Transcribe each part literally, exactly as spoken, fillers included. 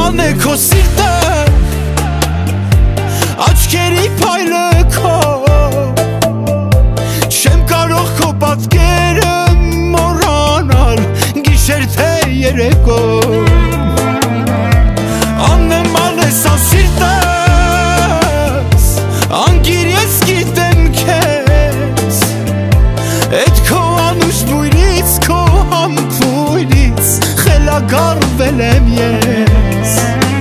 Աննման է քո սիրտը աչքերի փայլը քո Չեմ կարող քո պատկերը մոռանալ գիշեր թե երեկո Աննման է սա սիրտս անգիր ես գիտեմ քեզ Էդ քո անուշ բույրից քո համբույրից խելագարվել եմ ես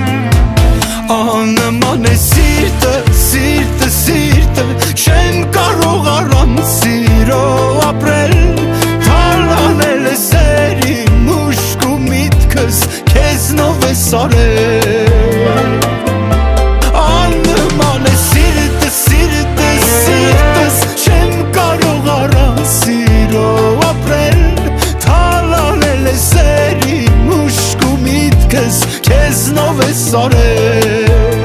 Աննման է սիրտը, սիրտը, սիրտը Չեմ կարող առանց սիրո ապրել Թալանել է սերիմ ուշք ու միտքս Քեզնով է սարել Աննման է սիրտը, սիրտը, սիրտս Չեմ կարող առանց սիրո ապրել Թալանել է սերիմ ուշք ու միտքս Քեզնով է սարել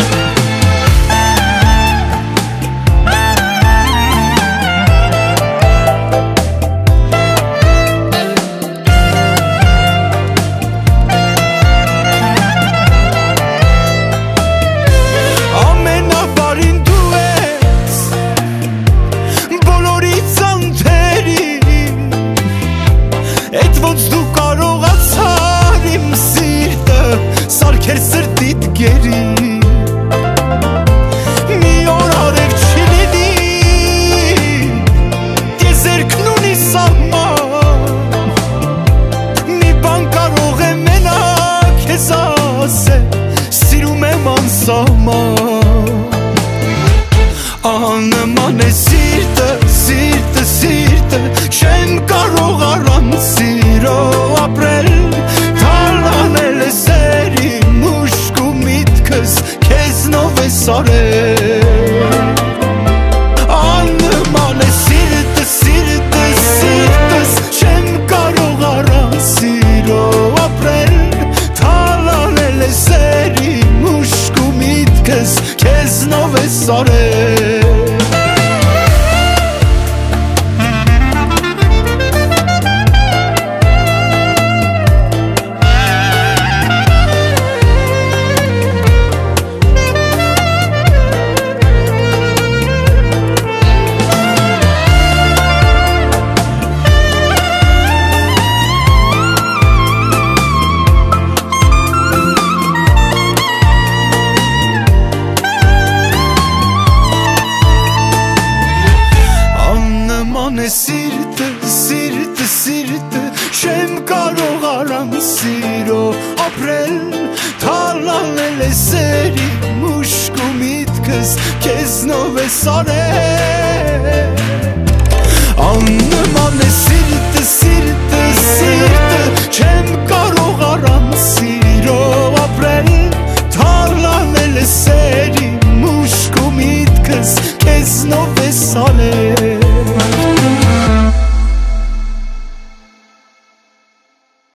Սարքեր սրտիդ գերի Մի օր արև չի լինի Տիեզերքն ունի սահման Մի բան կարող է մենակ քեզ ասել Սիրում եմ անսահման Աննման է սիրտը, սիրտը, սիրտը Չեմ կարող առանց սիրո ապրել Թալանել է սերիմ ուշք ու միտքս Քեզնով է սարել Աննման է սիրտը, սիրտը, սիրտս Չեմ կարող առանց սիրո ապրել Թալանել է սերիմ ուշք ու միտքս Քեզնով է սարել Սիրտը, սիրտը, սիրտը Չեմ կարող առանց սիրո ապրել Թալանել է սերիմ ուշք ու միտքս Քեզնով է սարել Աննման է սիրտը, սիրտը, սիրտը